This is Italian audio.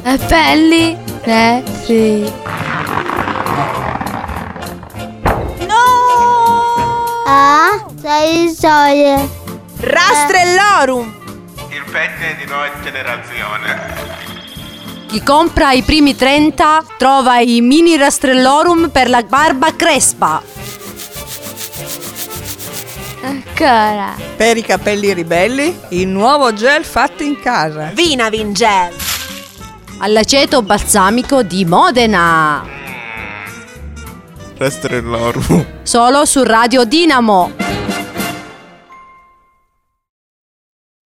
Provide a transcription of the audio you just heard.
Capelli neri. Sei storie. Rastrellorum. Il pettine di nuova generazione. Chi compra i primi 30 trova i mini Rastrellorum per la barba crespa. Ancora. Per i capelli ribelli, il nuovo gel fatto in casa. Vinavin Gel. All'aceto balsamico di Modena. Rastrellorum. Solo su Radio Dinamo.